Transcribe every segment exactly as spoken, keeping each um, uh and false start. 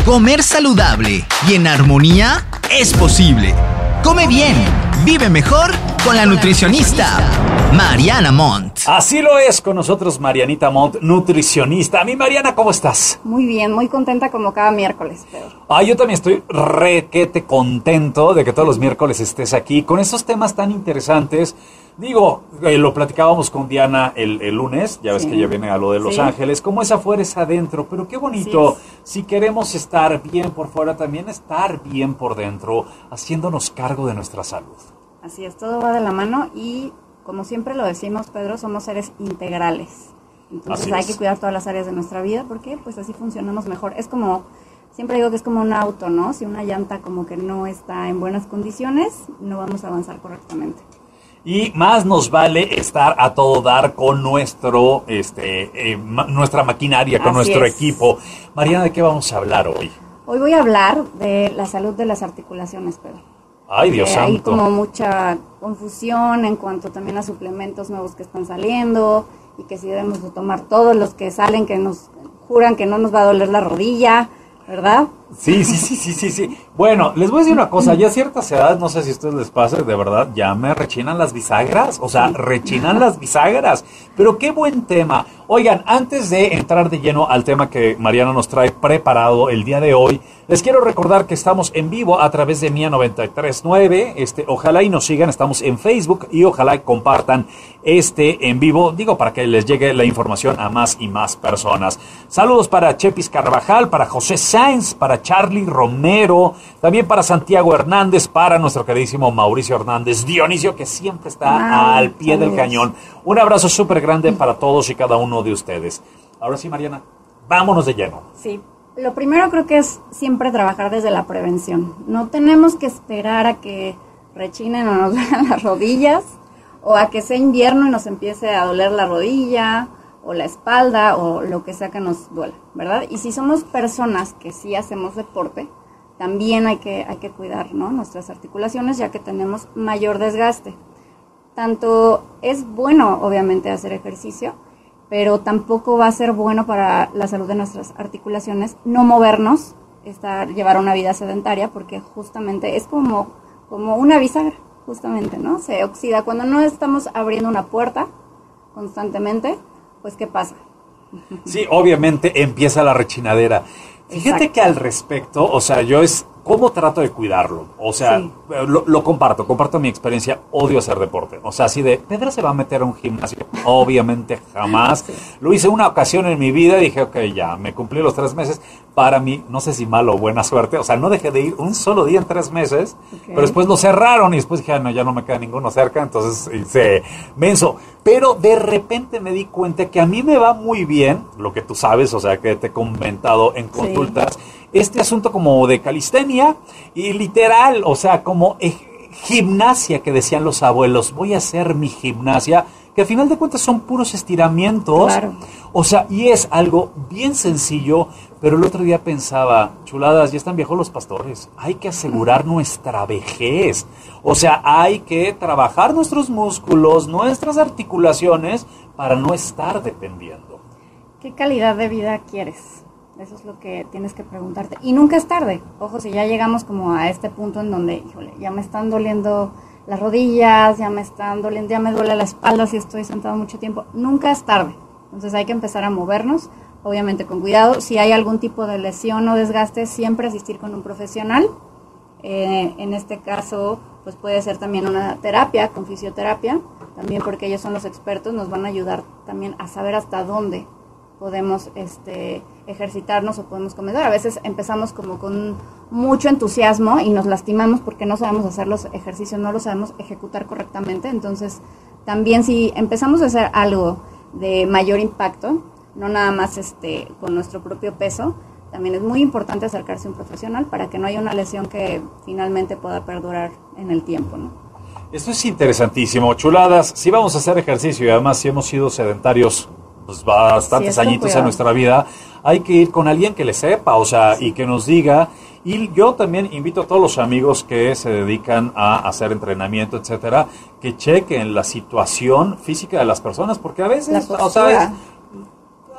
Comer saludable y en armonía es posible. Come bien, vive mejor con la nutricionista Mariana Montt. Así lo es con nosotros Marianita Montt, nutricionista. Mi Mariana, ¿cómo estás? Muy bien, muy contenta como cada miércoles, Pedro. Ah, yo también estoy requete contento de que todos los miércoles estés aquí con esos temas tan interesantes. Digo, eh, lo platicábamos con Diana el, el lunes, ya ves sí. que ella viene a lo de Los sí. Ángeles, como es afuera es adentro, pero qué bonito, si queremos estar bien por fuera, también estar bien por dentro, haciéndonos cargo de nuestra salud. Así es, todo va de la mano y como siempre lo decimos, Pedro, somos seres integrales, entonces así hay es. que cuidar todas las áreas de nuestra vida porque pues así funcionamos mejor. Es como, siempre digo que es como un auto, ¿no? Si una llanta como que no está en buenas condiciones, no vamos a avanzar correctamente. Y más nos vale estar a todo dar con nuestro, este, eh, ma- nuestra maquinaria, con Así nuestro es. equipo. Mariana, ¿de qué vamos a hablar hoy? Hoy voy a hablar de la salud de las articulaciones, Pedro. Ay, Dios eh, santo. Hay como mucha confusión en cuanto también a suplementos nuevos que están saliendo y que si debemos de tomar todos los que salen, que nos juran que no nos va a doler la rodilla, ¿verdad? Sí, sí, sí, sí, sí, sí. Bueno, les voy a decir una cosa, ya a ciertas edades, no sé si a ustedes les pasa, de verdad, ya me rechinan las bisagras, o sea, rechinan las bisagras, pero qué buen tema. Oigan, antes de entrar de lleno al tema que Mariana nos trae preparado el día de hoy, les quiero recordar que estamos en vivo a través de Mía noventa y tres punto nueve, este, ojalá y nos sigan, estamos en Facebook y ojalá y compartan este en vivo, digo, para que les llegue la información a más y más personas. Saludos para Chepis Carvajal, para José Sáenz, para Charlie Romero, también para Santiago Hernández, para nuestro queridísimo Mauricio Hernández, Dionisio, que siempre está Ay, al pie saludos. del cañón. Un abrazo súper grande para todos y cada uno de ustedes. Ahora sí, Mariana, vámonos de lleno. Sí, lo primero creo que es siempre trabajar desde la prevención. No tenemos que esperar a que rechinen o nos duelan las rodillas, o a que sea invierno y nos empiece a doler la rodilla, o la espalda, o lo que sea que nos duela, ¿verdad? Y si somos personas que sí hacemos deporte, también hay que, hay que cuidar, ¿no?, nuestras articulaciones, ya que tenemos mayor desgaste. Tanto es bueno, obviamente, hacer ejercicio, pero tampoco va a ser bueno para la salud de nuestras articulaciones no movernos, estar, llevar una vida sedentaria, porque justamente es como, como una bisagra, justamente, ¿no? Se oxida. Cuando no estamos abriendo una puerta constantemente, pues, ¿qué pasa? Sí, obviamente empieza la rechinadera. Fíjate Exacto. que al respecto, o sea, yo es cómo trato de cuidarlo. O sea, sí. lo, lo comparto, comparto mi experiencia. Odio hacer deporte. O sea, así de, ¿Pedro se va a meter a un gimnasio? Obviamente jamás. Sí. Lo hice una ocasión en mi vida y dije, ok, ya, me cumplí los tres meses. Para mí, no sé si malo o buena suerte. O sea, no dejé de ir un solo día en tres meses. Okay. Pero después lo cerraron y después dije, ah, no, ya no me queda ninguno cerca. Entonces hice menso. Pero de repente me di cuenta que a mí me va muy bien, lo que tú sabes, o sea, que te he comentado en consultas, sí. este asunto como de calistenia y literal, o sea, como eh, gimnasia que decían los abuelos, voy a hacer mi gimnasia, que al final de cuentas son puros estiramientos, claro. o sea, y es algo bien sencillo, pero el otro día pensaba, chuladas, ya están viejos los pastores, hay que asegurar nuestra vejez, o sea, hay que trabajar nuestros músculos, nuestras articulaciones, para no estar dependiendo. ¿Qué calidad de vida quieres? Eso es lo que tienes que preguntarte. Y nunca es tarde. Ojo, si ya llegamos como a este punto en donde, híjole, ya me están doliendo las rodillas, ya me están doliendo, ya me duele la espalda si estoy sentado mucho tiempo. Nunca es tarde. Entonces hay que empezar a movernos, obviamente con cuidado. Si hay algún tipo de lesión o desgaste, siempre asistir con un profesional. Eh, en este caso, pues puede ser también una terapia, con fisioterapia, también porque ellos son los expertos, nos van a ayudar también a saber hasta dónde podemos este, ejercitarnos o podemos comenzar. A veces empezamos como con mucho entusiasmo y nos lastimamos porque no sabemos hacer los ejercicios, no los sabemos ejecutar correctamente. Entonces, también si empezamos a hacer algo de mayor impacto, no nada más este, con nuestro propio peso, también es muy importante acercarse a un profesional para que no haya una lesión que finalmente pueda perdurar en el tiempo, ¿no? Esto es interesantísimo, chuladas. Si vamos a hacer ejercicio y además si hemos sido sedentarios pues bastantes sí, añitos en nuestra vida, hay que ir con alguien que le sepa, o sea, sí. y que nos diga. Y yo también invito a todos los amigos que se dedican a hacer entrenamiento, etcétera, que chequen la situación física de las personas, porque a veces, o sea,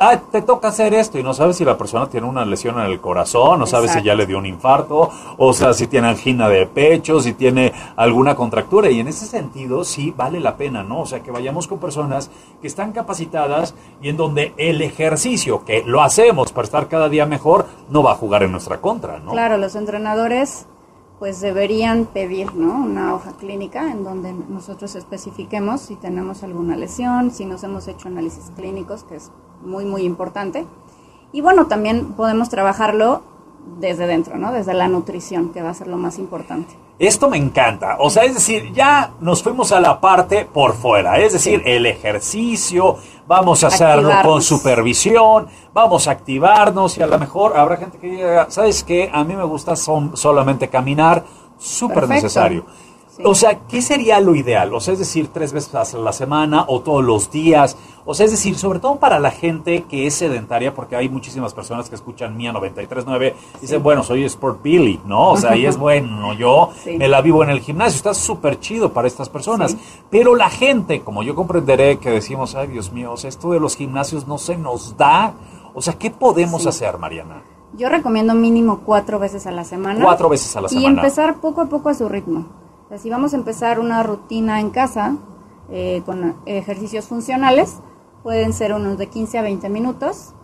ah, te toca hacer esto y no sabes si la persona tiene una lesión en el corazón, no sabes si ya le dio un infarto, o sea, si tiene angina de pecho, si tiene alguna contractura, y en ese sentido sí vale la pena, ¿no? O sea, que vayamos con personas que están capacitadas y en donde el ejercicio, que lo hacemos para estar cada día mejor, no va a jugar en nuestra contra, ¿no? Claro, los entrenadores pues deberían pedir, ¿no?, una hoja clínica en donde nosotros especifiquemos si tenemos alguna lesión, si nos hemos hecho análisis clínicos, que es muy, muy importante. Y bueno, también podemos trabajarlo desde dentro, ¿no?, desde la nutrición, que va a ser lo más importante. Esto me encanta, o sea, es decir, ya nos fuimos a la parte por fuera, es decir, sí. el ejercicio, vamos a hacerlo con supervisión, vamos a activarnos y a lo mejor habrá gente que diga, ¿sabes qué? A mí me gusta son, solamente caminar, súper necesario. Sí. O sea, ¿qué sería lo ideal? O sea, es decir, tres veces a la semana o todos los días. O sea, es decir, sobre todo para la gente que es sedentaria, porque hay muchísimas personas que escuchan Mía noventa y tres punto nueve y dicen, sí. bueno, soy Sport Billy, ¿no? O sea, y es bueno, yo sí. me la vivo en el gimnasio. Está súper chido para estas personas. Sí. Pero la gente, como yo comprenderé que decimos, ay, Dios mío, o sea, esto de los gimnasios no se nos da. O sea, ¿qué podemos sí. hacer, Mariana? Yo recomiendo mínimo cuatro veces a la semana. Cuatro veces a la semana. Y empezar poco a poco a su ritmo. O sea, si vamos a empezar una rutina en casa eh, con ejercicios funcionales, pueden ser unos de quince a veinte minutos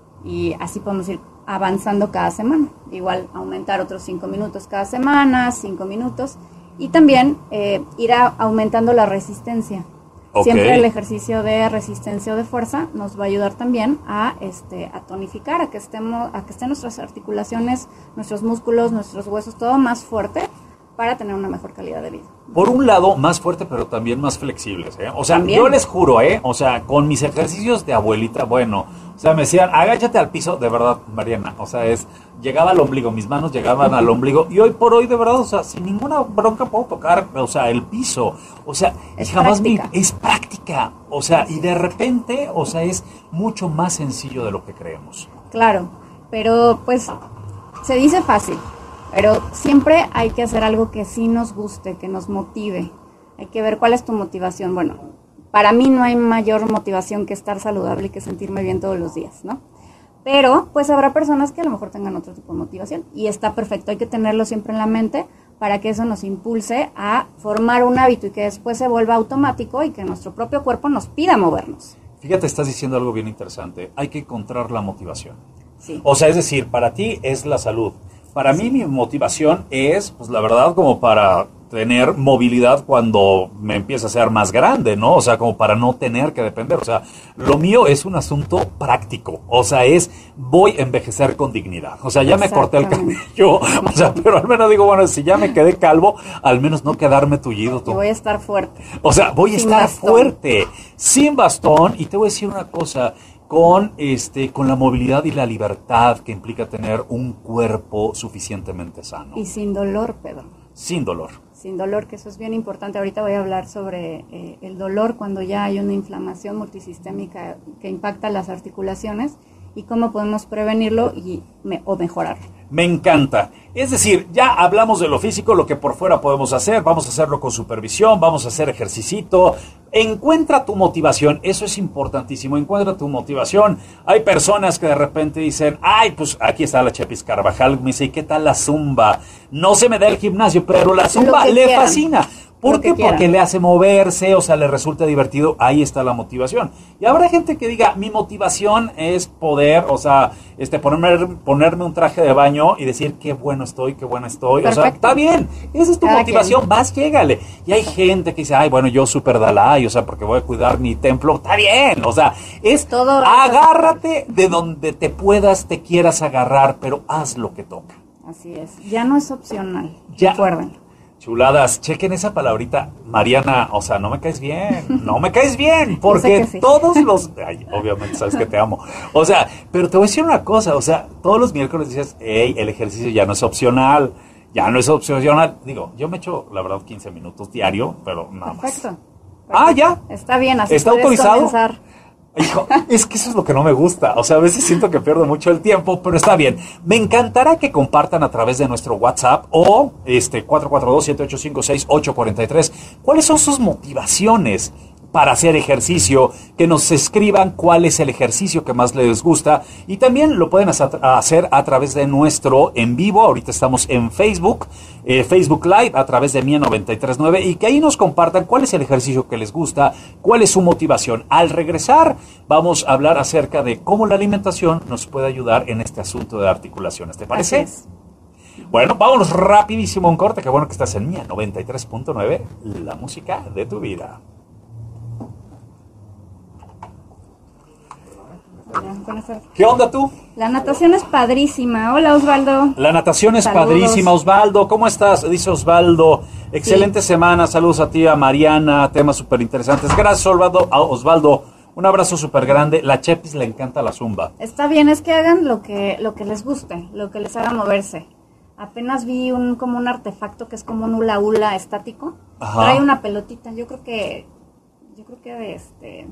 y así podemos ir avanzando cada semana. Igual aumentar otros cinco minutos cada semana, cinco minutos y también eh, ir a, aumentando la resistencia. Okay. Siempre el ejercicio de resistencia o de fuerza nos va a ayudar también a este a tonificar, a que estemos, a que estén nuestras articulaciones, nuestros músculos, nuestros huesos, todo más fuerte para tener una mejor calidad de vida. Por un lado, más fuerte, pero también más flexibles, ¿eh? O sea, ¿También? yo les juro, ¿eh? O sea, con mis ejercicios de abuelita, bueno, o sea, me decían, agáchate al piso, de verdad, Mariana, o sea, es, llegaba al ombligo, mis manos llegaban al ombligo, y hoy por hoy, de verdad, o sea, sin ninguna bronca puedo tocar, o sea, el piso, o sea, es jamás práctica. Me, es práctica, o sea, y de repente, o sea, es mucho más sencillo de lo que creemos. Claro, pero pues, se dice fácil. Pero siempre hay que hacer algo que sí nos guste, que nos motive. Hay que ver cuál es tu motivación. Bueno, para mí no hay mayor motivación que estar saludable y que sentirme bien todos los días, ¿no? Pero, pues habrá personas que a lo mejor tengan otro tipo de motivación. Y está perfecto, hay que tenerlo siempre en la mente para que eso nos impulse a formar un hábito y que después se vuelva automático y que nuestro propio cuerpo nos pida movernos. Fíjate, estás diciendo algo bien interesante. Hay que encontrar la motivación. Sí. O sea, es decir, para ti es la salud. Para mí mi motivación es, pues la verdad, como para tener movilidad cuando me empiece a ser más grande, ¿no? O sea, como para no tener que depender. O sea, lo mío es un asunto práctico. O sea, es, voy a envejecer con dignidad. O sea, ya me corté el cabello. O sea, pero al menos digo, bueno, si ya me quedé calvo, al menos no quedarme tullido. Y voy a estar fuerte. O sea, voy a sin estar bastón. fuerte, sin bastón. Y te voy a decir una cosa. Con, este, con la movilidad y la libertad que implica tener un cuerpo suficientemente sano. Y sin dolor, Pedro. Sin dolor. Sin dolor, que eso es bien importante. Ahorita voy a hablar sobre eh, el dolor cuando ya hay una inflamación multisistémica que impacta las articulaciones y cómo podemos prevenirlo y me, o mejorarlo. Me encanta. Es decir, ya hablamos de lo físico, lo que por fuera podemos hacer, vamos a hacerlo con supervisión, vamos a hacer ejercicito. Encuentra tu motivación, eso es importantísimo, encuentra tu motivación. Hay personas que de repente dicen, ay, pues aquí está la Chepis Carvajal, me dice, ¿y qué tal la zumba? No se me da el gimnasio, pero la zumba le quieran. fascina. ¿Por qué? Porque le hace moverse, o sea, le resulta divertido, ahí está la motivación. Y habrá gente que diga, mi motivación es poder, o sea, este ponerme, ponerme un traje de baño y decir, qué bueno estoy, qué buena estoy. Perfecto. O sea, está bien, esa es tu Cada motivación, quien. vas, llégale. Y hay gente que dice, ay, bueno, yo super Dalai, o sea, porque voy a cuidar mi templo, está bien. O sea, es todo, agárrate de donde te puedas, te quieras agarrar, pero haz lo que toca. Así es, ya no es opcional, ya. recuerden. Chuladas, chequen esa palabrita, Mariana, o sea, no me caes bien, no me caes bien, porque sí. todos los, ay, obviamente sabes que te amo, o sea, pero te voy a decir una cosa, o sea, todos los miércoles dices, hey, el ejercicio ya no es opcional, ya no es opcional, digo, yo me echo, la verdad, quince minutos diario, pero nada Perfecto. más. Perfecto. Ah, ya. Está bien, así ¿Está puedes autorizado? comenzar. Hijo, es que eso es lo que no me gusta, o sea, a veces siento que pierdo mucho el tiempo, pero está bien. Me encantará que compartan a través de nuestro WhatsApp o este cuatro cuatro dos, siete ocho cinco, seis ocho cuatro tres cuáles son sus motivaciones. para hacer ejercicio, que nos escriban cuál es el ejercicio que más les gusta y también lo pueden hacer a través de nuestro en vivo. Ahorita estamos en Facebook, eh, Facebook Live a través de Mía noventa y tres punto nueve y que ahí nos compartan cuál es el ejercicio que les gusta, cuál es su motivación. Al regresar vamos a hablar acerca de cómo la alimentación nos puede ayudar en este asunto de articulaciones. ¿Te parece? Así es. Bueno, vámonos rapidísimo a un corte. Qué bueno que estás en Mía noventa y tres punto nueve, la música de tu vida. ¿Qué onda tú? La natación es padrísima. Hola, Osvaldo. La natación es Saludos. padrísima. Osvaldo, ¿cómo estás? Dice Osvaldo. Excelente Sí. semana. Saludos a ti, a Mariana. Temas súper interesantes. Gracias, Osvaldo. A Osvaldo. Un abrazo súper grande. La Chepis le encanta la zumba. Está bien, es que hagan lo que, lo que les guste, lo que les haga moverse. Apenas vi un como un artefacto que es como un hula hula estático. Ajá. Trae una pelotita. Yo creo que, yo creo que este...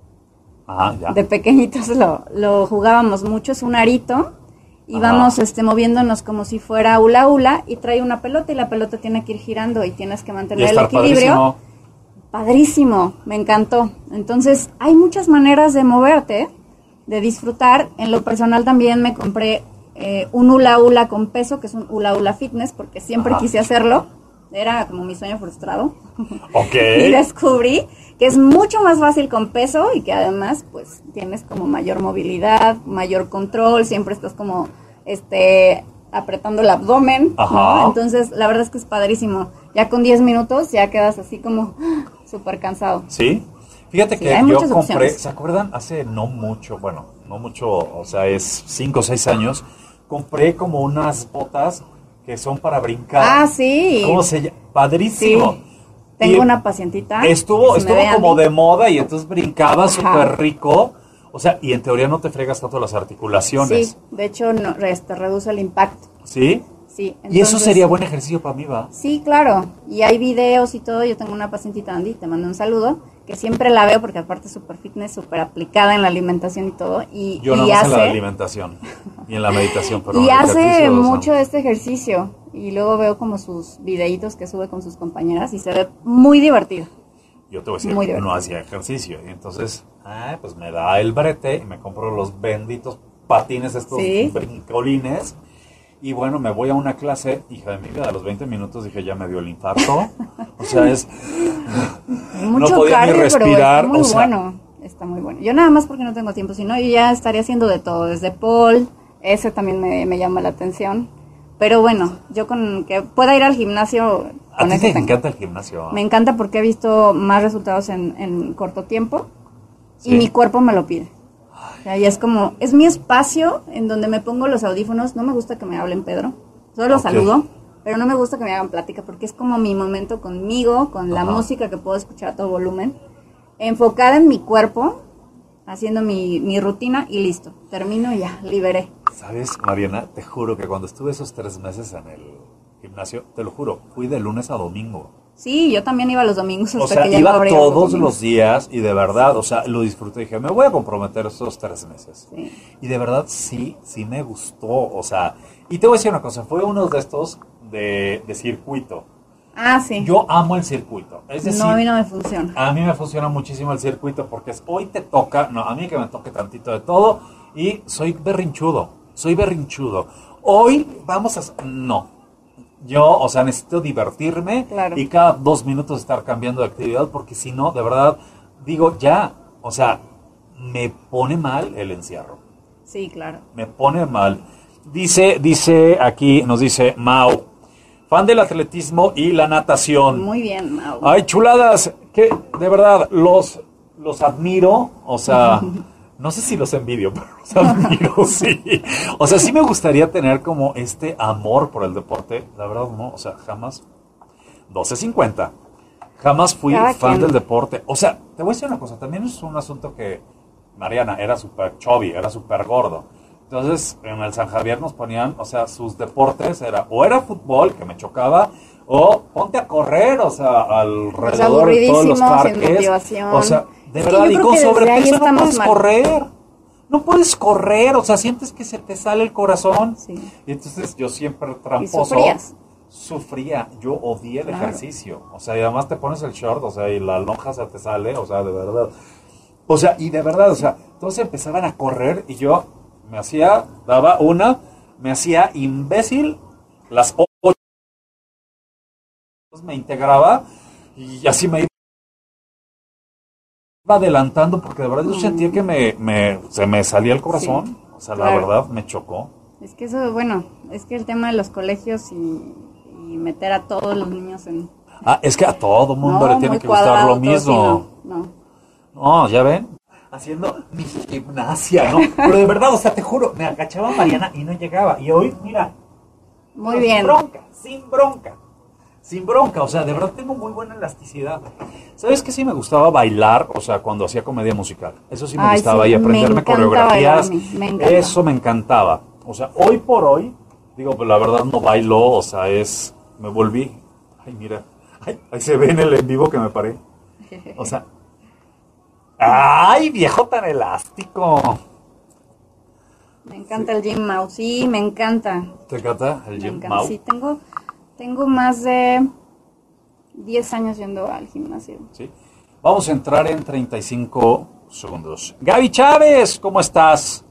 Ajá, ya. de pequeñitos lo, lo jugábamos mucho, es un arito y Ajá. vamos este moviéndonos como si fuera hula hula y trae una pelota y la pelota tiene que ir girando y tienes que Y mantener el estar equilibrio. padrísimo. Padrísimo, me encantó. Entonces, hay muchas maneras de moverte, de disfrutar. En lo personal también me compré eh, un hula hula con peso, que es un hula hula fitness, porque siempre Ajá. quise hacerlo. Era como mi sueño frustrado. Ok. Y descubrí que es mucho más fácil con peso y que además pues tienes como mayor movilidad, mayor control, siempre estás como este apretando el abdomen, Ajá. ¿no? Entonces la verdad es que es padrísimo. Ya con diez minutos ya quedas así como súper cansado. ¿Sí? Fíjate Sí, que hay yo muchas compré, opciones. ¿se acuerdan? Hace no mucho, bueno, no mucho, o sea, es cinco o seis años, compré como unas botas que son para brincar. Ah, sí. ¿Cómo se llama? Padrísimo. Sí. Tengo Y una pacientita. Estuvo, que se me estuvo ve a como mí. de moda y entonces brincaba Ajá. súper rico. O sea, y en teoría no te fregas tanto las articulaciones. Sí, de hecho no, este, reduce el impacto. ¿Sí? Sí, Y eso entonces- sería buen ejercicio para mí, ¿va? Sí, claro. Y hay videos y todo. Yo tengo una pacientita, Andy, te mando un saludo, que siempre la veo porque aparte es súper fitness, súper aplicada en la alimentación y todo. Y, Yo y no más en la hace, alimentación y en la meditación, pero y en el hace ejercicio, o sea, mucho de este ejercicio. Y luego veo como sus videitos que sube con sus compañeras y se ve muy divertido. Yo te voy a decir, Muy divertido. no hacía ejercicio. Y entonces, ah, pues me da el brete y me compro los benditos patines, estos Sí. brincolines. Y bueno, me voy a una clase, hija de mi vida, a los veinte minutos dije, ya me dio el infarto. O sea, es... Mucho no podía ni cardio, respirar. pero está muy o sea, bueno. Está muy bueno. Yo nada más porque no tengo tiempo, sino yo ya estaría haciendo de todo. Desde pole, ese también me, me llama la atención. Pero bueno, yo con que pueda ir al gimnasio, a con ti eso te tengo. encanta el gimnasio. Me encanta porque he visto más resultados en, en corto tiempo Sí. y mi cuerpo me lo pide. O sea, y es como, es mi espacio en donde me pongo los audífonos. No me gusta que me hablen, Pedro. Solo Ok. saludo, pero no me gusta que me hagan plática porque es como mi momento conmigo, con la Ajá. música que puedo escuchar a todo volumen, enfocada en mi cuerpo, haciendo mi, mi rutina y listo. Termino y ya, liberé. ¿Sabes, Mariana? Te juro que cuando estuve esos tres meses en el gimnasio, te lo juro, fui de lunes a domingo. Sí, yo también iba los domingos hasta O sea, que ya iba no abría todos domingos. los días y de verdad, o sea, lo disfruté. Dije, me voy a comprometer estos tres meses. Sí. Y de verdad, sí, sí me gustó. O sea, y te voy a decir una cosa, fue uno de estos de, de circuito. Ah, sí. Yo amo el circuito. Es decir, no, a mí no me funciona. a mí me funciona muchísimo el circuito porque es, hoy te toca, no, a mí que me toque tantito de todo y soy berrinchudo, soy berrinchudo. Hoy vamos a... No. Yo, o sea, necesito divertirme Claro. y cada dos minutos estar cambiando de actividad porque si no, de verdad, digo, ya, o sea, me pone mal el encierro. Sí, claro. Me pone mal. Dice, dice aquí, nos dice Mau, fan del atletismo y la natación. Muy bien, Mau. Ay, chuladas, que de verdad los, los admiro, o sea, no sé si los envidio, pero los admiro, sí. O sea, sí me gustaría tener como este amor por el deporte, la verdad no, o sea, jamás, doce cincuenta, jamás fui Cada fan quien. del deporte. O sea, te voy a decir una cosa, también es un asunto que Mariana era súper chubby, era súper gordo. Entonces, en el San Javier nos ponían, o sea, sus deportes era, o era fútbol, que me chocaba, o ponte a correr, o sea, alrededor de todos los aburridísimo, sin parques. motivación. O sea, de Es que verdad, yo y creo con que desde ahí sobrepeso no estamos puedes mal. correr. No puedes correr, o sea, sientes que se te sale el corazón. Sí. Y entonces yo siempre Y tramposo. sufrías. sufría, yo odié el Claro. ejercicio. O sea, y además te pones el short, o sea, y la lonja se te sale, o sea, de verdad. O sea, y de verdad, o sea, todos empezaban a correr y yo me hacía, daba una, me hacía imbécil las ocho, me integraba y así me iba adelantando porque de verdad yo sentía que me, me se me salía el corazón. Sí, o sea, claro. la verdad me chocó. Es que eso, bueno, es que el tema de los colegios y, y meter a todos los niños en... Ah, es que a todo mundo No, le tiene muy que gustar cuadrado, lo todo, mismo. sí, no, no. No, ya ven, haciendo mi gimnasia, ¿no? Pero de verdad, o sea, te juro, me agachaba Mariana y no llegaba. Y hoy, mira, Muy pero bien. Sin bronca, sin bronca. Sin bronca, o sea, de verdad tengo muy buena elasticidad. ¿Sabes qué sí me gustaba bailar? O sea, cuando hacía comedia musical. Eso sí me Ay, gustaba. sí, y me aprenderme encanta coreografías. bailar a mí, me encanta. Eso me encantaba. O sea, hoy por hoy, digo, pues la verdad no bailo, o sea, es... Me volví... Ay, mira. Ay, ahí se ve en el en vivo que me paré. O sea... ¡Ay, viejo tan elástico! Me encanta el gym mouse, sí, me encanta. ¿Te encanta el Me gym encanta. Mau? Sí, tengo, tengo más de diez años yendo al gimnasio. ¿Sí? Vamos a entrar en treinta y cinco segundos. Gaby Chávez, ¿cómo estás?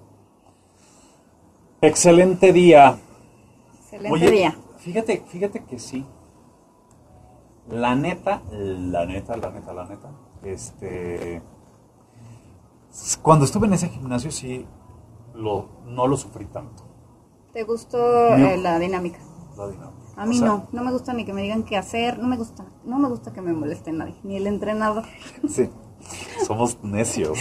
Excelente día. Excelente Oye, día. Fíjate, fíjate que sí. La neta, la neta, la neta, la neta. Este. Cuando estuve en ese gimnasio sí lo, no lo sufrí tanto. ¿Te gustó No. eh, la dinámica? La dinámica. A mí O sea, no, no me gusta ni que me digan qué hacer, no me gusta, no me gusta que me moleste nadie, ni el entrenador. Sí. Somos necios.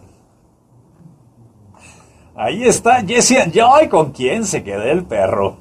Ahí está Jessie Joy, ¿con quién se queda el perro?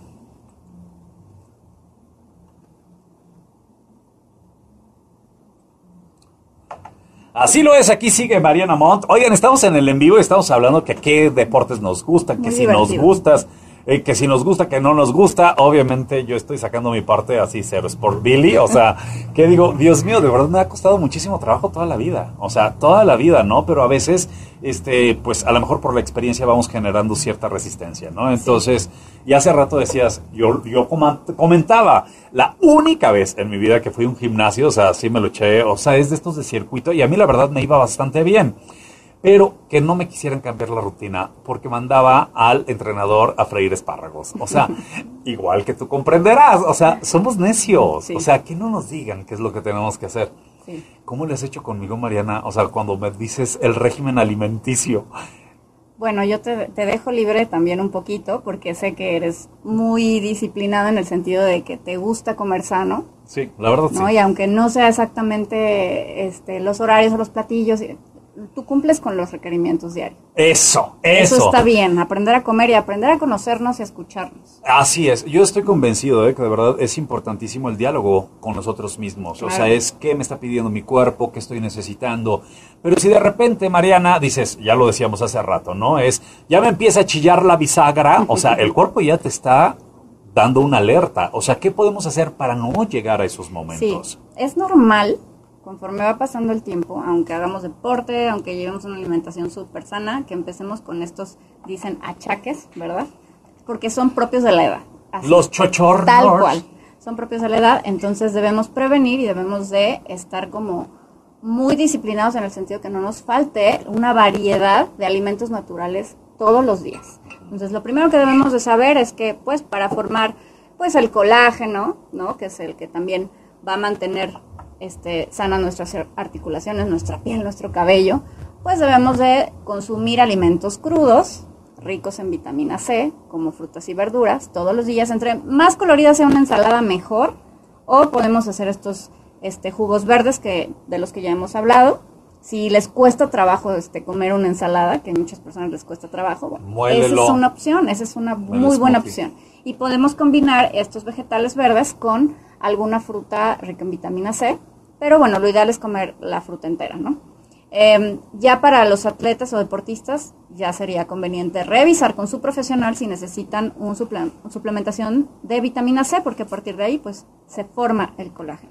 Así lo es, aquí sigue Mariana Montt. Oigan, estamos en el en vivo y estamos hablando que qué deportes nos gustan, que Muy si nos divertido. gustas, eh, que si nos gusta, que no nos gusta. Obviamente yo estoy sacando mi parte así, cero Sport Billy. O sea, que digo, Dios mío, de verdad me ha costado muchísimo trabajo toda la vida. O sea, toda la vida, ¿no? Pero a veces, este, pues a lo mejor por la experiencia vamos generando cierta resistencia, ¿no? Entonces, y hace rato decías, yo, yo coma- comentaba, la única vez en mi vida que fui a un gimnasio, o sea, sí me lo eché, o sea, es de estos de circuito, y a mí la verdad me iba bastante bien. Pero que no me quisieran cambiar la rutina porque mandaba al entrenador a freír espárragos. O sea, igual que tú comprenderás, o sea, somos necios. Sí. O sea, que no nos digan qué es lo que tenemos que hacer. Sí. ¿Cómo le has hecho conmigo, Mariana? O sea, cuando me dices el régimen alimenticio. Bueno, yo te, te dejo libre también un poquito porque sé que eres muy disciplinado en el sentido de que te gusta comer sano, Sí, la verdad ¿no? sí. Y aunque no sea exactamente este, los horarios o los platillos, tú cumples con los requerimientos diarios. Eso, eso. Eso está bien, aprender a comer y aprender a conocernos y a escucharnos. Así es, yo estoy convencido de que de verdad es importantísimo el diálogo con nosotros mismos. Claro. O sea, es qué me está pidiendo mi cuerpo, qué estoy necesitando. Pero si de repente, Mariana, dices, ya lo decíamos hace rato, ¿no? Es, ya me empieza a chillar la bisagra, o sea, el cuerpo ya te está dando una alerta. O sea, ¿qué podemos hacer para no llegar a esos Sí, momentos? es normal, conforme va pasando el tiempo, aunque hagamos deporte, aunque llevemos una alimentación súper sana, que empecemos con estos, dicen, achaques, ¿verdad? Porque son propios de la edad. Así, Los chochornos. tal cual, son propios de la edad, entonces debemos prevenir y debemos de estar como muy disciplinados en el sentido que no nos falte una variedad de alimentos naturales todos los días. Entonces, lo primero que debemos de saber es que, pues, para formar, pues, el colágeno, ¿no? Que es el que también va a mantener este, sanas nuestras articulaciones, nuestra piel, nuestro cabello, pues debemos de consumir alimentos crudos, ricos en vitamina C, como frutas y verduras, todos los días. Entre más colorida sea una ensalada, mejor. O podemos hacer estos este, jugos verdes que de los que ya hemos hablado. Si les cuesta trabajo este, comer una ensalada, que a muchas personas les cuesta trabajo, bueno, Muélelo. esa es una opción, esa es una Muele muy buena smoothie. opción. Y podemos combinar estos vegetales verdes con alguna fruta rica en vitamina C, pero bueno, lo ideal es comer la fruta entera, ¿no? Eh, ya para los atletas o deportistas, ya sería conveniente revisar con su profesional si necesitan un suple- suplementación de vitamina C, porque a partir de ahí, pues, se forma el colágeno.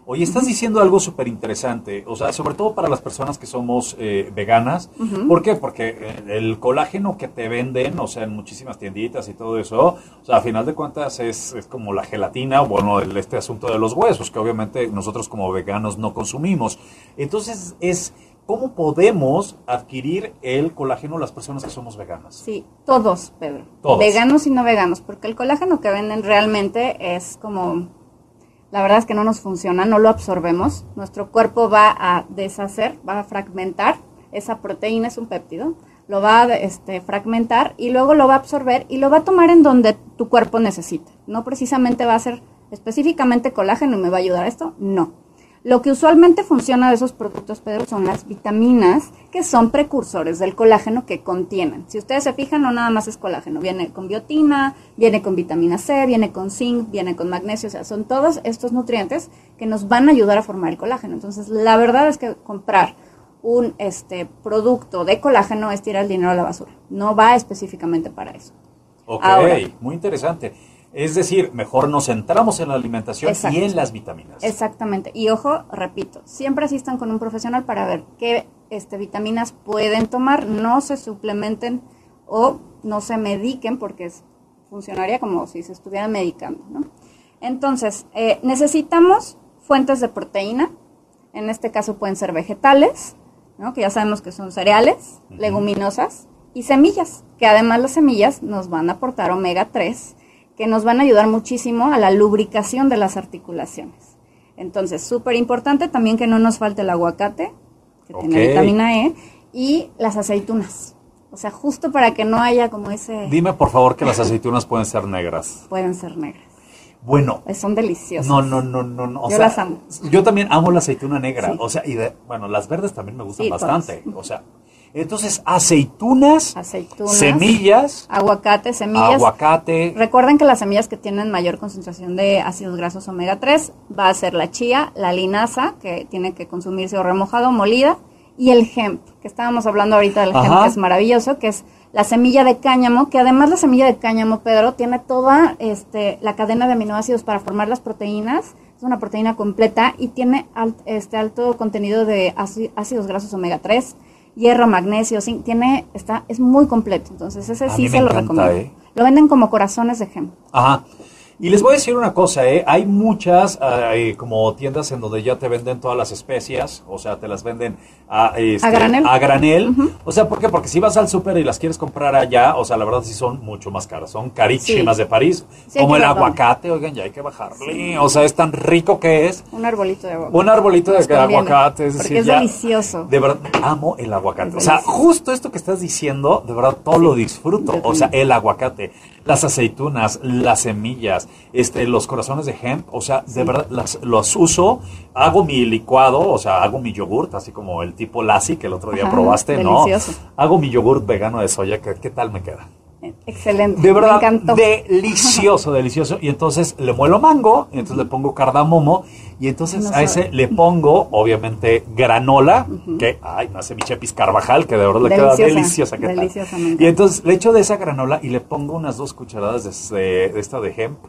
Oye, estás diciendo algo súper interesante, o sea, sobre todo para las personas que somos eh, veganas. Uh-huh. ¿Por qué? Porque el colágeno que te venden, o sea, en muchísimas tienditas y todo eso, o sea, a final de cuentas es, es como la gelatina, bueno, el, este asunto de los huesos, que obviamente nosotros como veganos no consumimos. Entonces, es ¿cómo podemos adquirir el colágeno las personas que somos veganas? Sí, todos, Pedro. Todos. Veganos y no veganos, porque el colágeno que venden realmente es como... La verdad es que no nos funciona, no lo absorbemos. Nuestro cuerpo va a deshacer, va a fragmentar. Esa proteína es un péptido. Lo va a este, fragmentar y luego lo va a absorber y lo va a tomar en donde tu cuerpo necesita. No precisamente va a ser específicamente colágeno y me va a ayudar a esto. No. Lo que usualmente funciona de esos productos, Pedro, son las vitaminas que son precursores del colágeno que contienen. Si ustedes se fijan, no nada más es colágeno. Viene con biotina, viene con vitamina C, viene con zinc, viene con magnesio. O sea, son todos estos nutrientes que nos van a ayudar a formar el colágeno. Entonces, la verdad es que comprar un este producto de colágeno es tirar el dinero a la basura. No va específicamente para eso. Ok, Ahora, muy interesante. Es decir, mejor nos centramos en la alimentación y en las vitaminas. Exactamente. Y ojo, repito, siempre asistan con un profesional para ver qué este, vitaminas pueden tomar, no se suplementen o no se mediquen porque es, funcionaría como si se estuvieran medicando, ¿no? Entonces, eh, necesitamos fuentes de proteína, en este caso pueden ser vegetales, ¿no? Que ya sabemos que son cereales, uh-huh. leguminosas y semillas, que además las semillas nos van a aportar omega tres, que nos van a ayudar muchísimo a la lubricación de las articulaciones. Entonces, súper importante también que no nos falte el aguacate, que okay. tiene vitamina E, y las aceitunas. O sea, justo para que no haya como ese... Dime, por favor, que las aceitunas pueden ser negras. Pueden ser negras. Bueno. Son deliciosas. No, no, no, no. no. O yo sea, las amo. Yo también amo la aceituna negra. Sí. O sea, y de, bueno, las verdes también me gustan sí, bastante. Todas. O sea... Entonces, aceitunas, aceitunas, semillas, aguacate, semillas. Aguacate. Recuerden que las semillas que tienen mayor concentración de ácidos grasos omega tres va a ser la chía, la linaza, que tiene que consumirse o remojado, molida, y el hemp, que estábamos hablando ahorita del Ajá. hemp, que es maravilloso, que es la semilla de cáñamo, que además la semilla de cáñamo, Pedro, tiene toda este, la cadena de aminoácidos para formar las proteínas. Es una proteína completa y tiene alt, este, alto contenido de ácidos grasos omega tres. Hierro, magnesio, zinc, tiene, está, es muy completo, entonces ese a sí se lo encanta, recomiendo. ¿eh? Lo venden como corazones de hemp. Ajá. Y les voy a decir una cosa, ¿eh? Hay muchas eh, como tiendas en donde ya te venden todas las especias, o sea, te las venden a, este, a granel. A granel. Uh-huh. O sea, ¿por qué? Porque si vas al súper y las quieres comprar allá, o sea, la verdad sí son mucho más caras, son carísimas sí. de París. Sí, como el aguacate, oigan, ya hay que bajarle. Sí. O sea, es tan rico que es. Un arbolito de aguacate. Un arbolito de aguacate. Es porque decir, es ya, delicioso. De verdad, amo el aguacate. Es o sea, delicioso. justo esto que estás diciendo, de verdad, todo sí. lo disfruto. Yo o sea, el aguacate, las aceitunas, las semillas, este, los corazones de hemp, o sea, sí. de verdad, las, los uso, hago mi licuado, o sea, hago mi yogurt, así como el tipo Lassi que el otro día Ajá, probaste, delicioso. ¿no? Hago mi yogurt vegano de soya, ¿qué, qué tal me queda? Excelente, de verdad, me encantó. Delicioso, delicioso. Y entonces le muelo mango, y entonces le pongo cardamomo, y entonces no a ese sabe. le pongo, obviamente, granola, uh-huh. que, ay, me hace mi Chepis Carvajal, que de verdad le queda deliciosa. ¿Qué deliciosa tal? Y entonces le echo de esa granola y le pongo unas dos cucharadas de, de, de esta de hemp.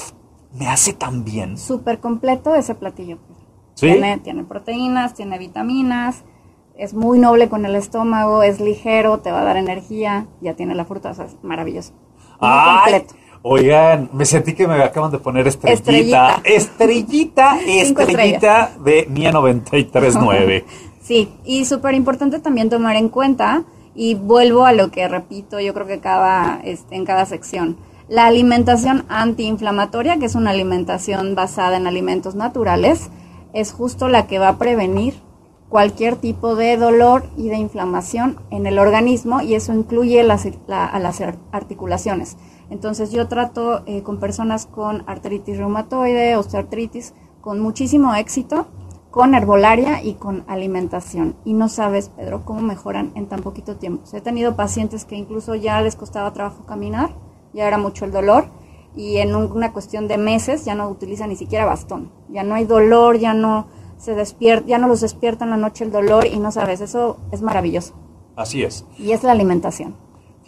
Me hace tan bien. Súper completo ese platillo. ¿Sí? Tiene, tiene proteínas, tiene vitaminas, es muy noble con el estómago, es ligero, te va a dar energía, ya tiene la fruta, o sea, es maravilloso. Muy ¡Ay! completo. Oigan, me sentí que me acaban de poner estrellita. Estrellita, estrellita, estrellita de Mía noventa y tres punto nueve. Sí, y súper importante también tomar en cuenta, y vuelvo a lo que repito, yo creo que cada, este, en cada sección, la alimentación antiinflamatoria, que es una alimentación basada en alimentos naturales, es justo la que va a prevenir cualquier tipo de dolor y de inflamación en el organismo, y eso incluye las, la, a las articulaciones. Entonces yo trato eh, con personas con artritis reumatoide, osteoartritis, con muchísimo éxito, con herbolaria y con alimentación. Y no sabes, Pedro, cómo mejoran en tan poquito tiempo. He tenido pacientes que incluso ya les costaba trabajo caminar, ya era mucho el dolor, y en un, una cuestión de meses ya no utilizan ni siquiera bastón. Ya no hay dolor, ya no se despierta, ya no los despierta en la noche el dolor, y no sabes, eso es maravilloso. Así es. Y es la alimentación.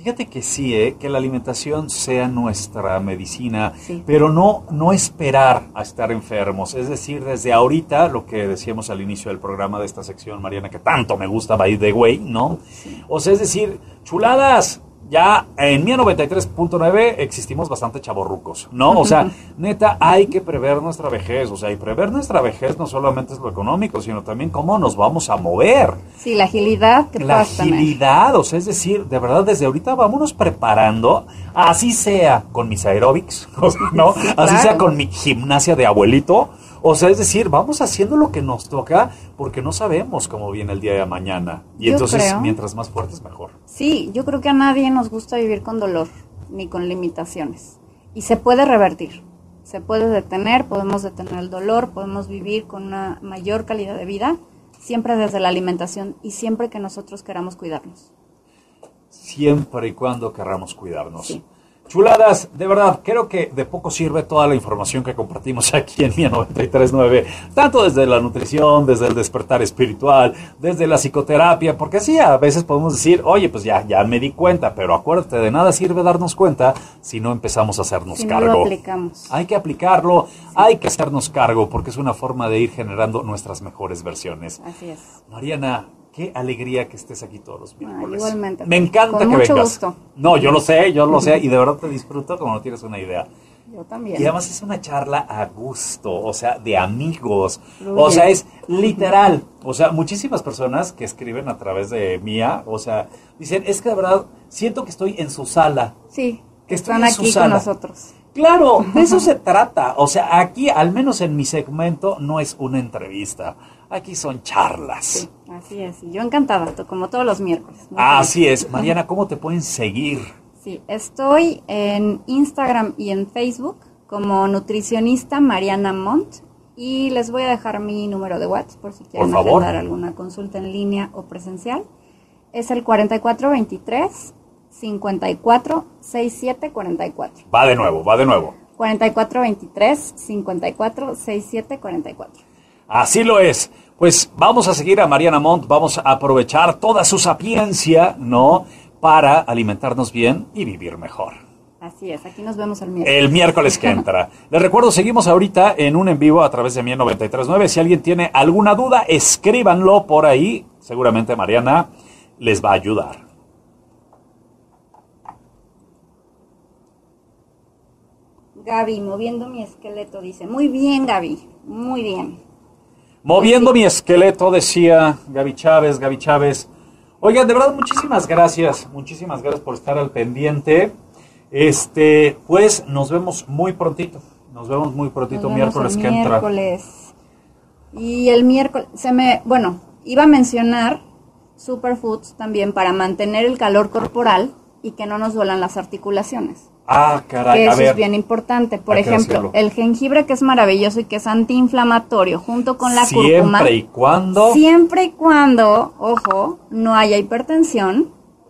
Fíjate que sí, ¿eh? Que la alimentación sea nuestra medicina, Sí. pero no, no esperar a estar enfermos. Es decir, desde ahorita, lo que decíamos al inicio del programa de esta sección, Mariana, que tanto me gusta, by the way, ¿no? Sí. O sea, es decir, chuladas, ya en Mía noventa y tres punto nueve existimos bastante chavorrucos, ¿no? O sea, neta, hay que prever nuestra vejez, o sea, y prever nuestra vejez no solamente es lo económico, sino también cómo nos vamos a mover. Sí, la agilidad que La puedas tener. agilidad, o sea, es decir, de verdad, desde ahorita vámonos preparando, así sea con mis aeróbics, o sea, ¿no? Sí, Así claro. sea con mi gimnasia de abuelito, o sea, es decir, vamos haciendo lo que nos toca porque no sabemos cómo viene el día de mañana. Y Yo entonces, creo. mientras más fuertes, mejor. Sí, yo creo que a nadie nos gusta vivir con dolor ni con limitaciones. Y se puede revertir, se puede detener, podemos detener el dolor, podemos vivir con una mayor calidad de vida, siempre desde la alimentación y siempre que nosotros queramos cuidarnos. Siempre y cuando querramos cuidarnos. Sí. Chuladas, de verdad, creo que de poco sirve toda la información que compartimos aquí en Mía noventa y tres punto nueve, tanto desde la nutrición, desde el despertar espiritual, desde la psicoterapia, porque sí, a veces podemos decir, oye, pues ya, ya me di cuenta, pero acuérdate, de nada sirve darnos cuenta si no empezamos a hacernos Si no cargo. lo aplicamos. Hay que aplicarlo, hay que hacernos cargo, porque es una forma de ir generando nuestras mejores versiones. Así es. Mariana, qué alegría que estés aquí todos los miércoles. igualmente. Me encanta Con que mucho vengas. gusto. No, yo lo sé, yo lo sé, y de verdad te disfruto como no tienes una idea. Yo también. Y además es una charla a gusto, o sea, de amigos. Fluye. O sea, es literal. O sea, muchísimas personas que escriben a través de Mía, o sea, dicen, es que de verdad siento que estoy en su sala. Sí, Que estoy están en su aquí sala. con nosotros. Claro, de eso se trata. O sea, aquí, al menos en mi segmento, no es una entrevista. Aquí son charlas. Sí, así es. Y yo encantada, to- como todos los miércoles. Muy Así feliz. es. Mariana, ¿cómo te pueden seguir? Sí, estoy en Instagram y en Facebook como nutricionista Mariana Montt y les voy a dejar mi número de WhatsApp por si quieren favor. agendar alguna consulta en línea o presencial. Es el cuarenta y cuatro veintitrés cincuenta y cuatro sesenta y siete cuarenta y cuatro. Va de nuevo, va de nuevo. cuarenta y cuatro veintitrés cincuenta y cuatro sesenta y siete cuarenta y cuatro. Así lo es. Pues vamos a seguir a Mariana Montt, vamos a aprovechar toda su sapiencia, ¿no? Para alimentarnos bien y vivir mejor. Así es, aquí nos vemos el miércoles. El miércoles que entra. Les recuerdo, seguimos ahorita en un en vivo a través de Mía noventa y tres punto nueve. Si alguien tiene alguna duda, escríbanlo por ahí. Seguramente Mariana les va a ayudar. Gaby, moviendo mi esqueleto, dice. Muy bien, Gaby, muy bien. Moviendo mi esqueleto, decía Gaby Chávez, Gaby Chávez. Oigan, de verdad, muchísimas gracias. Muchísimas gracias por estar al pendiente. Este, pues nos vemos muy prontito. Nos vemos muy prontito, Nos vemos miércoles el que entra. miércoles. Y el miércoles, se me, bueno, iba a mencionar superfoods también para mantener el calor corporal y que no nos duelan las articulaciones. Ah, caray, Que a eso ver. es bien importante. Por hay que ejemplo, decirlo. el jengibre, que es maravilloso y que es antiinflamatorio, junto con la Siempre cúrcuma. y cuando. Siempre y cuando, ojo, no haya hipertensión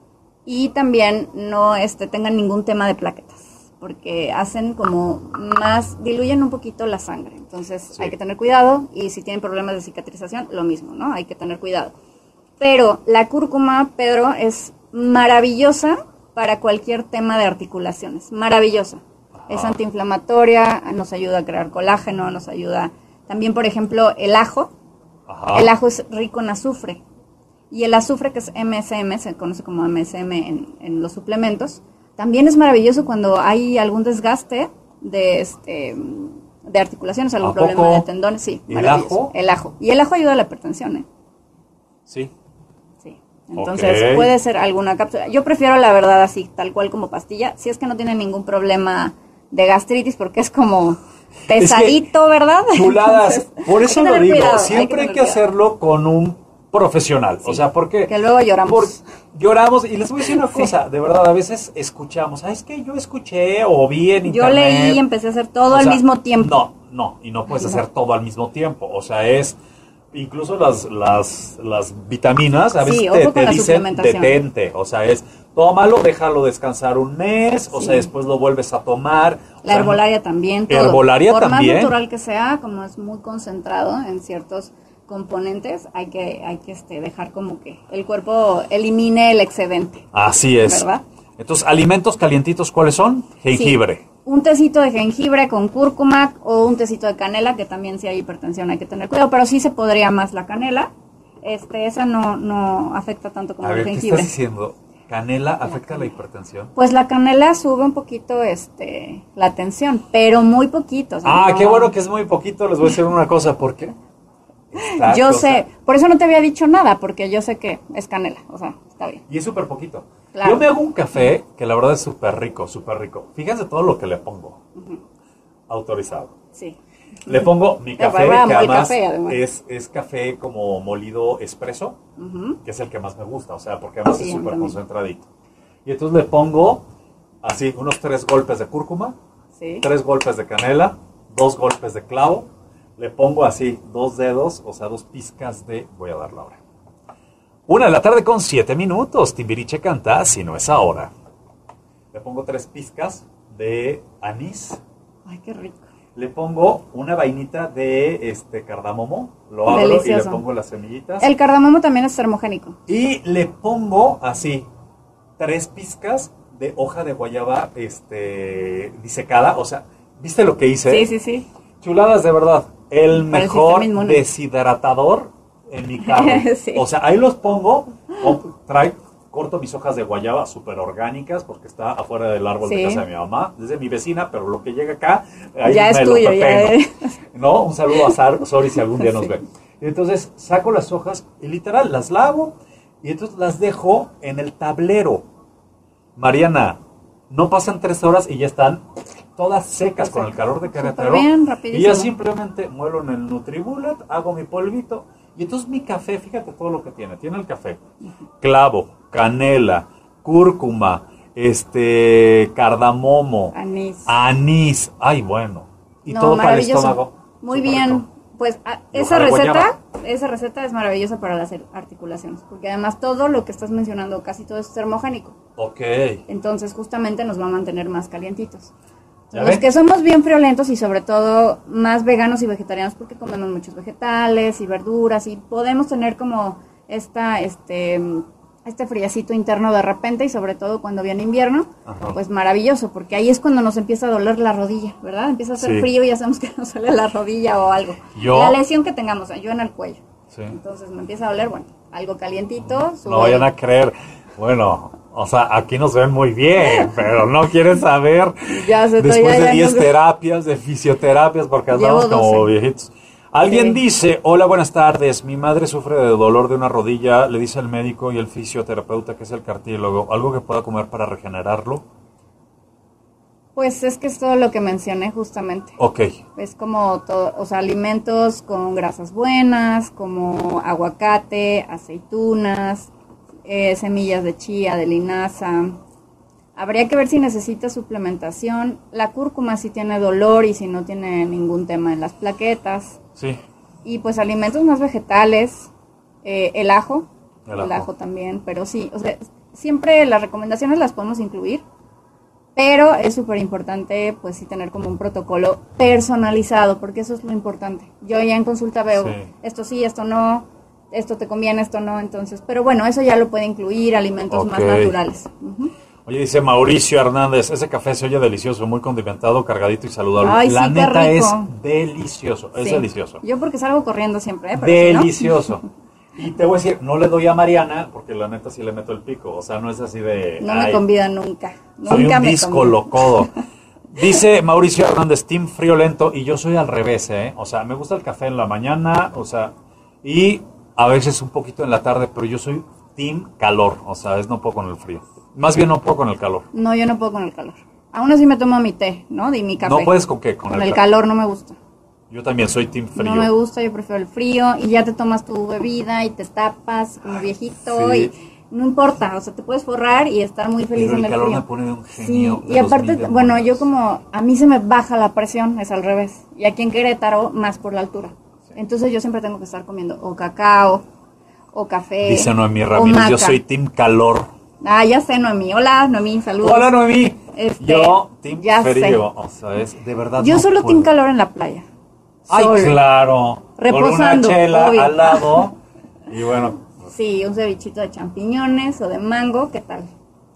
y también no este, tengan ningún tema de plaquetas, porque hacen como más, diluyen un poquito la sangre. Entonces Sí. hay que tener cuidado, y si tienen problemas de cicatrización, lo mismo, ¿no? Hay que tener cuidado. Pero la cúrcuma, Pedro, es maravillosa para cualquier tema de articulaciones, maravillosa. Es Ajá. antiinflamatoria, nos ayuda a crear colágeno, nos ayuda también, por ejemplo, el ajo. Ajá. El ajo es rico en azufre. Y el azufre, que es M S M, se conoce como M S M en, en los suplementos, también es maravilloso cuando hay algún desgaste de este de articulaciones, algún ¿A problema poco? de tendones. Sí, ¿Y el maravilloso. ajo? El ajo. Y el ajo ayuda a la hipertensión, ¿eh? Sí. Sí. Entonces Ok. puede ser alguna cápsula. Yo prefiero la verdad así, tal cual como pastilla, si es que no tiene ningún problema de gastritis, porque es como pesadito, ¿verdad? Chuladas, Entonces, por hay eso que lo tener digo, cuidado, siempre hay tener que cuidado. hacerlo con un profesional, o Sí, sea, porque que luego lloramos. por- lloramos, y les voy a decir una cosa, de verdad, a veces escuchamos, ah, es que yo escuché o vi en Yo internet. leí y empecé a hacer todo O al sea, mismo tiempo. No, no, y no puedes No. hacer todo al mismo tiempo, o sea, es incluso las las las vitaminas a veces Sí, te, ojo con te la dicen suplementación. detente, o sea, es tómalo, déjalo descansar un mes, o Sí. sea, después lo vuelves a tomar. o La sea, herbolaria también, todo. Herbolaria Por también. más natural que sea, como es muy concentrado en ciertos componentes, hay que hay que este dejar como que el cuerpo elimine el excedente. Así es. ¿Verdad? Entonces, alimentos calientitos, ¿cuáles son? Jengibre. Sí. Un tecito de jengibre con cúrcuma o un tecito de canela, que también si hay hipertensión hay que tener cuidado, pero sí se podría más la canela. Este, esa no, no afecta tanto como A el ver, jengibre. ¿qué estás diciendo? ¿Canela afecta la hipertensión? Pues la canela sube un poquito este, la tensión, pero muy poquito. O sea, Ah, no... qué bueno que es muy poquito. Les voy a decir una cosa, ¿por qué? Esta yo cosa- sé, por eso no te había dicho nada, porque yo sé que es canela, o sea, está bien. Y es súper poquito. Claro. Yo me hago un café que la verdad es súper rico, súper rico. Fíjense todo lo que le pongo. Uh-huh. Autorizado. Sí. Le pongo mi Pero café, Bárbara, que muy además, café, además. Es, es café como molido espresso, Uh-huh. que es el que más me gusta, o sea, porque además Sí, es a mí súper también. concentradito. Y entonces le pongo así unos tres golpes de cúrcuma, Sí. tres golpes de canela, dos golpes de clavo, le pongo así dos dedos, o sea, dos pizcas de... Voy a dar la hora. Una de la tarde con siete minutos, Timbiriche canta, si no es ahora. Le pongo tres pizcas de anís, Ay, qué rico. le pongo una vainita de este cardamomo, lo abro y Delicioso. le pongo las semillitas. El cardamomo también es termogénico. Y le pongo así, tres pizcas de hoja de guayaba este, disecada. O sea, ¿viste lo que hice? Sí, sí, sí. Chuladas, de verdad. El Para el mejor sistema inmune. deshidratador en mi carro. Sí. O sea, ahí los pongo, o- trae, corto mis hojas de guayaba súper orgánicas porque está afuera del árbol de Sí. casa de mi mamá. Es de mi vecina, pero lo que llega acá, ahí Ya me es lo tuyo, ya pepeno. es. ¿No? Un saludo a Sar, Sori si algún día nos Sí. ve. Y entonces saco las hojas y literal las lavo y entonces las dejo en el tablero. Mariana, no pasan tres horas y ya están todas secas con el calor de Querétaro. Súper bien, Y rapidísimo. ya simplemente muelo en el Nutribullet, hago mi polvito y entonces mi café, fíjate todo lo que tiene. Tiene el café, clavo, canela, cúrcuma, este, cardamomo, Anís. anís. Ay, bueno. Y No, todo para el maravilloso. estómago. Muy Súper bien. rico. Pues a- Y esa hoja de receta, guayaba. esa receta es maravillosa para las articulaciones, porque además todo lo que estás mencionando, casi todo es termogénico. Ok. Entonces justamente nos va a mantener más calientitos. ¿Ya Los ven? que somos bien friolentos y sobre todo más veganos y vegetarianos porque comemos muchos vegetales y verduras y podemos tener como esta, este, este friacito interno de repente y sobre todo cuando viene invierno, Ajá. pues maravilloso porque ahí es cuando nos empieza a doler la rodilla, ¿verdad? Empieza a hacer Sí. frío y ya sabemos que nos duele la rodilla o algo. Yo- La lesión que tengamos, yo en el cuello. Sí. Entonces me empieza a doler, bueno, algo calientito. sube No vayan el- a creer. Bueno, o sea, aquí nos ven muy bien, pero no quieren saber Ya se después ya- de ya diez nos- terapias, de fisioterapias, porque andamos Llevo como doce. viejitos. Alguien Sí. dice, hola, buenas tardes, mi madre sufre de dolor de una rodilla, le dice al médico y el fisioterapeuta que es el cartílogo, ¿algo que pueda comer para regenerarlo? Pues es que es todo lo que mencioné justamente. Ok, Es como todo, o sea, alimentos con grasas buenas, como aguacate, aceitunas, eh, semillas de chía, de linaza. Habría que ver si necesita suplementación. La cúrcuma si tiene dolor y si no tiene ningún tema en las plaquetas. sí. Y pues alimentos más vegetales, eh, el ajo, El el, ajo. ajo también, pero sí, o sea, siempre las recomendaciones las podemos incluir, pero es súper importante pues sí tener como un protocolo personalizado, porque eso es lo importante. Yo ya en consulta veo, Sí. esto sí, esto no, esto te conviene, esto no, entonces, pero bueno, eso ya lo puede incluir, alimentos más Ok. naturales. Ujú. Oye, dice Mauricio Hernández, ese café se oye delicioso, muy condimentado, cargadito y saludable. Ay, La sí, qué neta rico. es delicioso, es Sí. delicioso. Yo porque salgo corriendo siempre, ¿eh? Pero si no- Delicioso. Y te voy a decir, no le doy a Mariana, porque la neta sí le meto el pico. O sea, no es así de... no me ay, convida nunca. soy Nunca un me disco convida. locodo. Dice Mauricio Hernández, team frío lento, y yo soy al revés, ¿eh? O sea, me gusta el café en la mañana, o sea, y a veces un poquito en la tarde, pero yo soy team calor. O sea, es no puedo con el frío. Más bien no puedo con el calor. No, yo no puedo con el calor. Aún así me tomo mi té, ¿no? Y mi café. ¿No puedes con qué? Con, Con el, el calor. calor no me gusta. Yo también soy team frío. No me gusta, yo prefiero el frío. Y ya te tomas tu bebida y te tapas como viejito. sí. Y no importa, o sea, te puedes forrar y estar muy feliz Pero en el el calor frío. me pone de un Sí, genio. de y los aparte, mil demonios. bueno, yo como, a mí se me baja la presión, es al revés. Y aquí en Querétaro, más por la altura. Entonces yo siempre tengo que estar comiendo o cacao, o café. Dice Noemí o Ramírez, yo maca. soy team calor. Ah, ya sé, Noemí. Hola, Noemí, saludos. Hola Noemí. Este, yo team ya frío. O sea, es de verdad. Yo no solo puedo. tengo calor en la playa. Ay, Solo. claro. Reposando, Con una chela obvio. al lado. Y bueno, Sí, un cevichito de champiñones o de mango, ¿qué tal?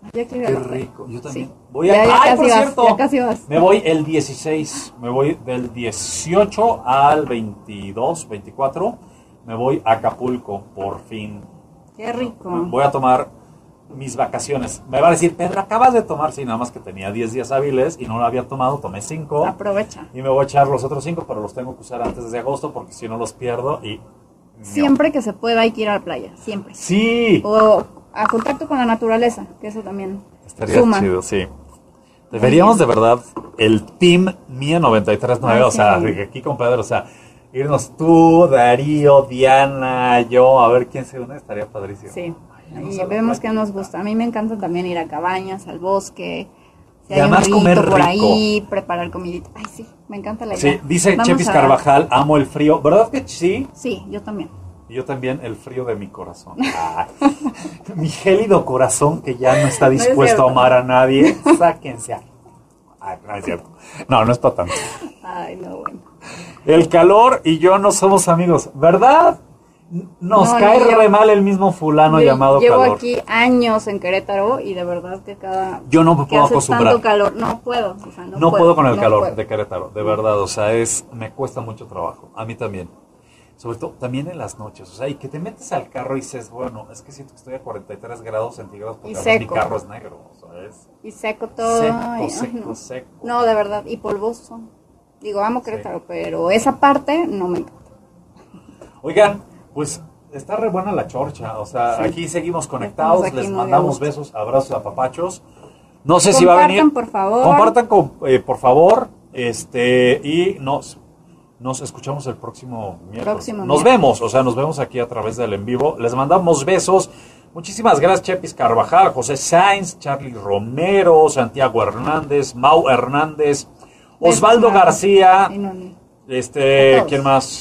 Ya quiero Qué ir a la playa. rico. Yo también. Sí. Voy a. Ya, ya ¡Ay, casi por vas, cierto! ya casi vas. Me voy el dieciséis. Me voy del dieciocho al veintidós, veinticuatro. Me voy a Acapulco, por fin. Qué rico. Voy a tomar mis vacaciones. Me va a decir, Pedro, acabas de tomar. Sí, nada más que tenía diez días hábiles y no lo había tomado. Tomé cinco. Aprovecha. Y me voy a echar los otros cinco, pero los tengo que usar antes de agosto porque si no los pierdo y... Siempre que se pueda hay que ir a la playa, siempre. Sí. O a contacto con la naturaleza, que eso también Estaría suma. chido, sí. Deberíamos de verdad, el team Mía noventa y tres punto nueve, Ay, o sea, sí. de aquí con Pedro, o sea, irnos tú, Darío, Diana, yo, a ver quién se une, estaría padrísimo. Sí, Irnos y a la vemos playa. que nos gusta. A mí me encanta también ir a cabañas, al bosque. Si Y hay un además rito comer por rico. ahí, preparar comidita. Ay, sí, me encanta la idea. Sí, dice Vamos Chepis a- Carvajal, amo el frío, ¿verdad que sí? Sí, yo también. Y yo también, el frío de mi corazón. Ah, mi gélido corazón que ya no está No es dispuesto a cierto. amar a nadie, sáquense a... Ay, no es cierto. No, no es para tanto. Ay, no, bueno. El calor y yo no somos amigos, ¿verdad? Nos No, cae ni yo. re mal el mismo fulano Yo llamado llevo calor. aquí años en Querétaro y de verdad que cada... Yo no me que puedo hace acostumbrar. tanto calor, no puedo. O sea, no, No puedo con el no calor puedo. de Querétaro, de verdad, o sea, es me cuesta mucho trabajo, a mí también. Sobre todo, también en las noches, o sea, y que te metes al carro y dices, bueno, es que siento que estoy a cuarenta y tres grados centígrados porque Y además mi seco. carro es negro, ¿sabes? Y seco todo. Seco, ay, ay, seco, no. seco. No, de verdad, y polvoso. Digo, amo Querétaro, pero esa parte no me encanta. Oigan, pues está re buena la chorcha, o sea, Sí. aquí seguimos conectados, Estamos aquí les muy a mandamos gusto. besos, abrazos, apapachos. No sé si va a venir. Compartan, por favor. Compartan, con- eh, por favor, este, y nos, nos escuchamos el próximo miércoles. Próximo nos miércoles. vemos, o sea, nos vemos aquí a través del en vivo. Les mandamos besos. Muchísimas gracias, Chepis Carvajal, José Sainz, Charlie Romero, Santiago Hernández, Mau Hernández, Osvaldo Besos, García, Ay, no, no. este, A todos. ¿quién más?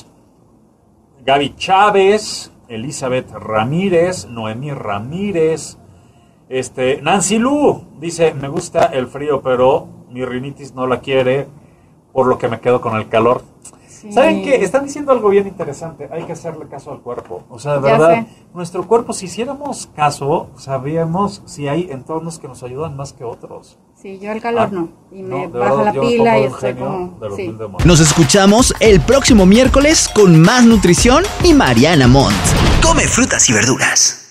Gaby Chávez, Elizabeth Ramírez, Noemí Ramírez, este, Nancy Lu dice, me gusta el frío, pero mi rinitis no la quiere, por lo que me quedo con el calor. Sí. ¿Saben qué? Están diciendo algo bien interesante, hay que hacerle caso al cuerpo. O sea, de Ya verdad, sé. nuestro cuerpo, si hiciéramos caso, sabríamos si hay entornos que nos ayudan más que otros. Sí, yo el calor Ah, no. Y no, me de baja verdad, la yo me pila pongo y un estoy genio como... de los Sí. mil demonios. Nos escuchamos el próximo miércoles con más nutrición y Mariana Montt. Come frutas y verduras.